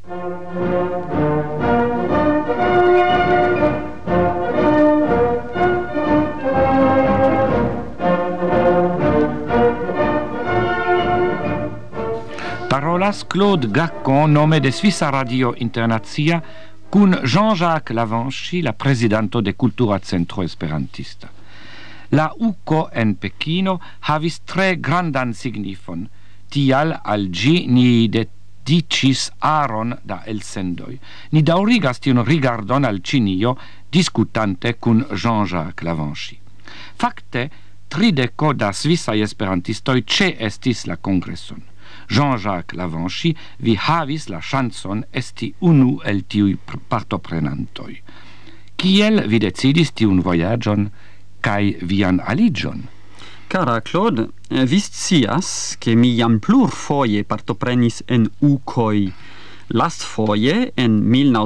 Parolas Claude Gacon, nome de Svisa Radio Internazia, cun Jean-Jacques Lavanchi, la presidento de Cultura Centro Esperantista. La UCO en Pekino havis tre grandan signifon, tial al gi ni dedicis aron da elsendoi. Ni daurigas tiun rigardon al Cinio, discutante cun Jean-Jacques Lavanchi. Facte, 30 da Svisai esperantistoi estis la congresson. Jean-Jacques Lavanchi vi havis la chanson esti unu el tiui partoprenantoi. Kiel vi decidis tiun voyagion kai vian aligion? Cara Claude, vi scias che mi jam plurfoje partoprenis en UCOI, lastfoje en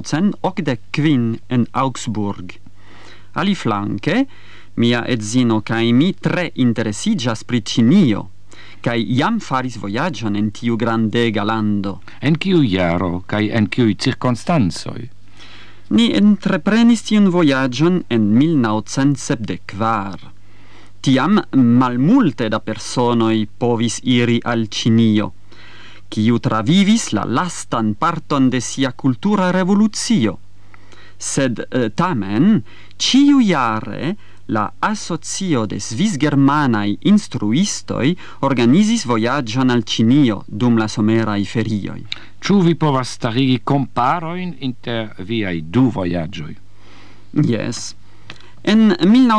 1985 en Augsburg. Aliflanke, mia edzino kai mi tre interesigas pri Cinio, kai jam faris voyagion en tiu grandega lando. En kiu jaro kai en kiu circonstansoi? Ni entreprenis tiun voyagion en 1974. Tiam malmulte da personoi povis iri al Cinio, kiu travivis la lastan parton de sia cultura revoluzio. Sed tamen, ciu jare, la asocio de Svis-Germanai instruistoi organizis voyagion al Cinio dum la somerai ferioi. Ciu vi povas starigi comparoin inter viai du voyagioi? Yes. En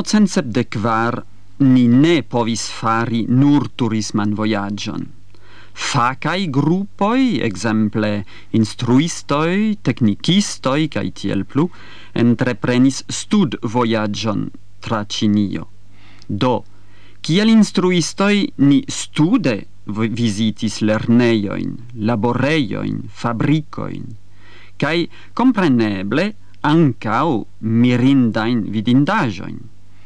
1974 ni ne povis fari nur turisman voyagion. Facai gruppoi, exemple instruistoi, technicistoi, cae tiel plu, entreprenis stud voyagion tra Cinio. Do, kiel instruistoi ni stude visitis lerneioin, laboreioin, fabricoin, cae compreneble ancau mirindain vidindajoin.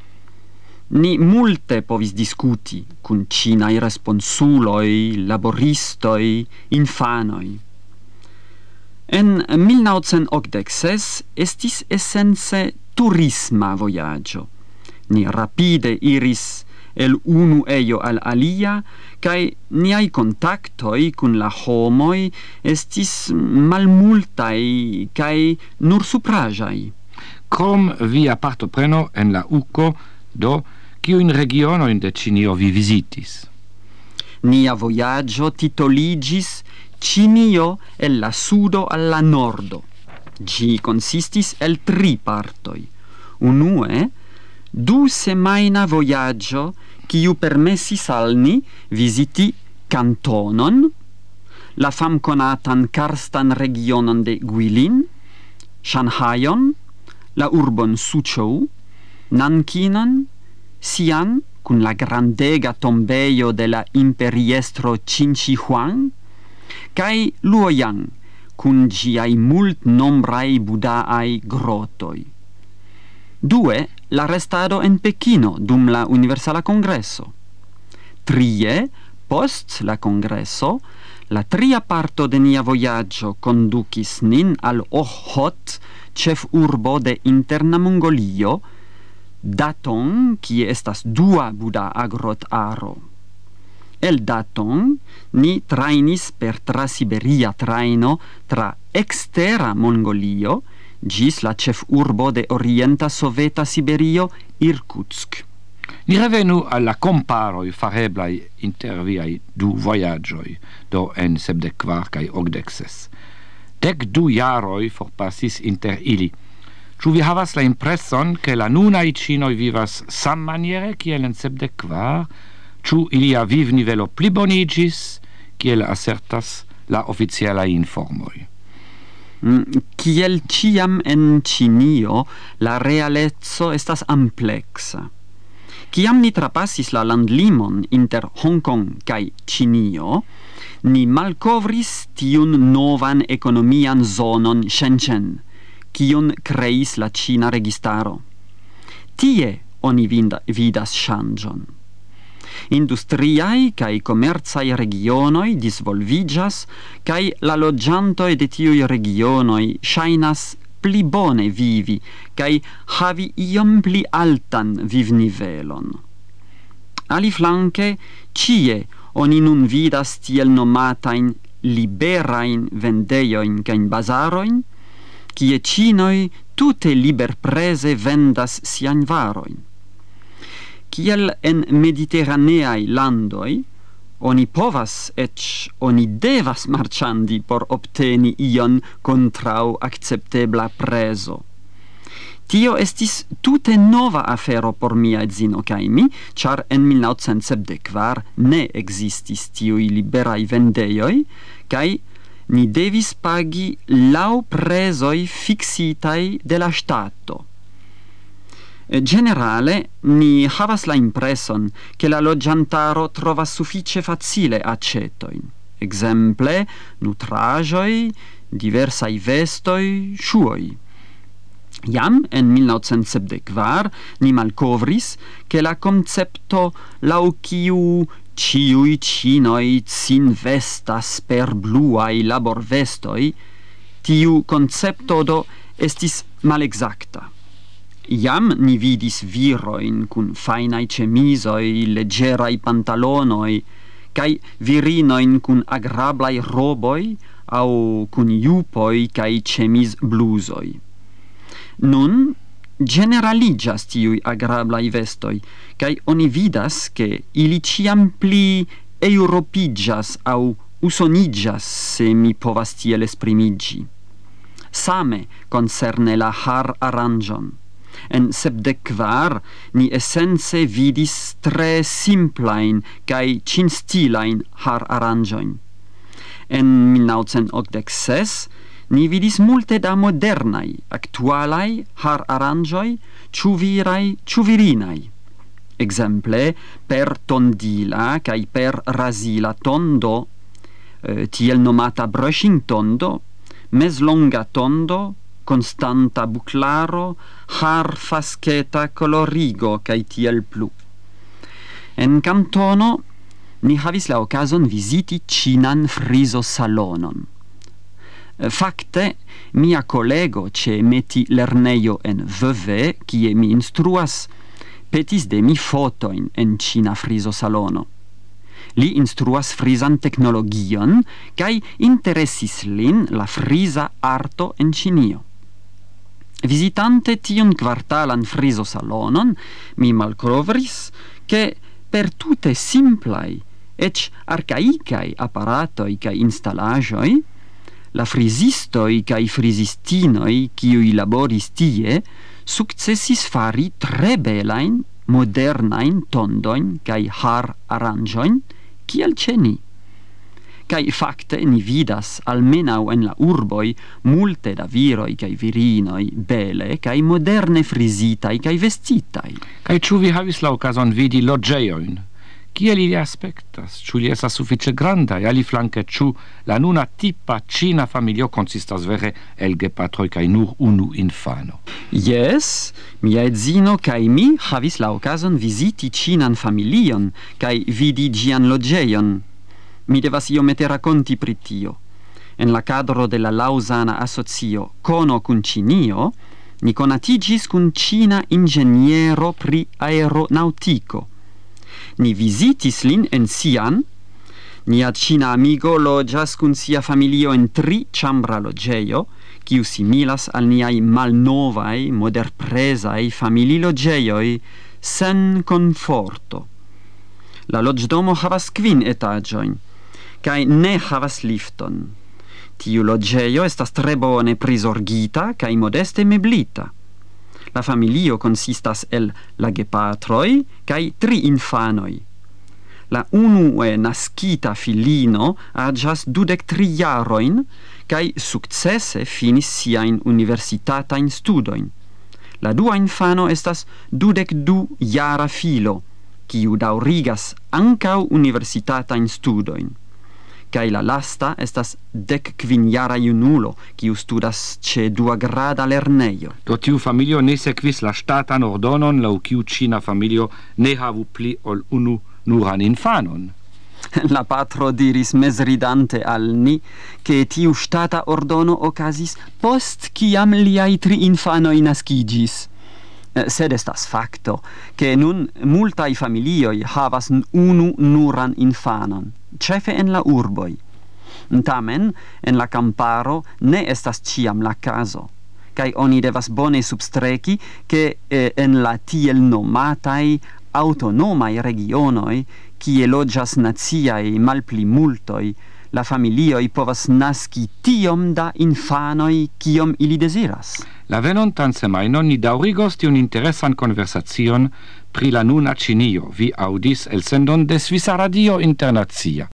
Ni multe povis discuti cun cinai responsuloi, laboristoi, infanoi. En 1986 estis essence turisma voyagio. Ni rapide iris el unu eio al alia, cae niai contactoi cun la homoi estis malmultai cae nur suprajai. Crom via partopreno en la UCO, do, kiuin regionoin de Cinio vi visitis? Nia voyagio titoligis Cinio el la sudo al la nordo. Gi consistis el 3 partoi. Unue, 2 semaina voyagio kiu permessis al ni visiti Cantonon, la famconatan karstan regionon de Guilin, Shanghaion, la urbon Suzhou, Nankinon, Xi'an, cun la grandega tombeio de la imperiestro Qin Shi Huang, cae Luoyang, cun giai mult nombrai budaai grotoi. 2. La restado en Pekino dum la Universala Congresso. 3. Post la Congresso, la 3 parto de nia voyaggio conducis nin al Ochot, chef urbo de interna Mongolio, Datong, kie estas 2 buda agrot aro. El Datong ni trainis per Trasiberia traino tra extera Mongolio gis la chef urbo de orienta Soveta Siberio, Irkutsk. Ni revenu alla comparoi fareblai inter viai 2 voyagioi, do en 74 cae 86. 12 jaroi forpassis inter ili. Ciu vi havas la impresson che la nunai cinoi vivas sammaniere kiel en 74, ciu ilia vivnivelo plibonigis, kiel assertas la officialai informoi? Kiel ciam en Cinio, la realezzo estas amplexa. Ciam ni trapassis la landlimon inter Hong Kong cae Cinio, ni malcovris tiun novan economian zonon Shenzhen, kiun creis la Cina registaro. Tie oni vidas changion. Industriai cae commerciai regionoi disvolvigas, cae la logiantoi de tiui regionoi shainas pli bone vivi, cae havi iom pli altan vivnivelon. Aliflanque, cie oni nun vidas tiel nomatain liberain vendeioin cae bazaroin, cie cinoi tute liberprese vendas sian varoin. Kiel en mediterraneai landoi, oni povas oni devas marchandi por obteni ion contrau acceptebla preso. Tio estis tute nova afero por mia edzino cae mi, char en 1974 ne existis tiui liberai vendeioi, cae ni devis pagi lau presoi fixitai de la stato. Generale, ni havas la impreson che la logiantaro trovas suffice facile accetoin. Exemple, nutrajoi, diversai vestoi, shuoi. Iam en 1974 ni malcovris che la concepto lau quiu ciui cinoi sin vestas per bluai labor vestoi, tiu concepto do estis malexacta. Iam ni vidis viroin cun fainai cemisoi, leggerai pantalonoi, cae virinoin cun agrablai roboi, au cun iupoi cae cemis blusoi. Nun generaligas tiui agrablai vestoi, cae oni vidas che ili ciam pli europigas au usonigas, se mi povas tiel esprimigi. Same concerne la har aranjon. En 74 ni essence vidis tre simplain cae cinstilain har aranjoin. En 1986 ni vidis multe da modernai, actualai har aranjoi, ciu virai, ciu virinai. Exemple, per tondila cae per rasila tondo, tiel nomata brushing tondo, meslonga tondo, constanta buclaro, har fascheta colorigo cae tiel plu. En cantono ni havis la ocasion visiti cinan friso salonon. Facte, mia collego ce meti lerneio en VV, cie mi instruas, petis de mi fotoin en cina friso salono. Li instruas frisan technologion, cae interessis lin la frisa arto en Cinio. Visitante tion quartalan friso salonon, mi malcrovris che per tute simplai, ec arcaicai apparatoi cae installagioi, la frisistoi cae frisistinoi quiui laboris tie successis fari tre belain, modernain tondoin cae har aranjoin, kiel ceni. Cae facte ni vidas almenau en la urboi multe da viroi cae virinoi bele cae moderne frisitai cae vestitai. Cae ciu vi havis la occasion vidi logeioin? Kiel ili aspectas? Ciu li esas suffice grandai? Aliflanque ciu la nuna tipa cina familio consistas vere el gepatroi cae nur unu infano? Yes, mia edzino cae mi havis la occasion visiti cinan familion cae vidi gian logeion. Mi devas iomete raconti pri tio. En la cadro de la Lausana asocio Cono cun Cinio, ni conatigis cun cina ingeniero pri aeronautico. Ni visitis lin en Sian, nia cina amigo logias cun sia familio en 3 chambra logeio, quiu similas al niai malnovai, moderpresai famili logeioi sen conforto. La logdomo havas 5 etagioin, cae ne havas lifton. Tiu logeio estas tre bone prisorgita cae modeste meblita. La familio consistas el la gepatroi cae 3 infanoi. La unue nascita filino agias 23 jaroin cae successe finis siain universitatain studoin. La dua infano estas 22 jara filo, quiu daurigas ancau universitatain studoin. Cae la lasta estas 15 jara junulo, quiu studas ce 2 grada lerneio. Do tiu familio ne sequis la statan ordonon, lau quiu cina familio ne havu pli ol unu nuran infanon. La patro diris mesridante al ni che tiu stata ordono ocasis post ciam liai 3 infanoi nascigis. Sed estas facto che nun multai familioi havas unu nuran infanon, cefe en la urboi. Tamen, en la camparo ne estas ciam la caso, kai oni devas bone substreki che en la tiel nomatai autonomai regionoi, kie loĝas naciai malpli multoi, la familioi povas nasci tiom da infanoi kiom ili desiras. La venontan semajnon ni daŭrigos tiun interesan konversacion pri la nuna Ĉinio. Vi aŭdis elsendon de Svisa Radio Internacia.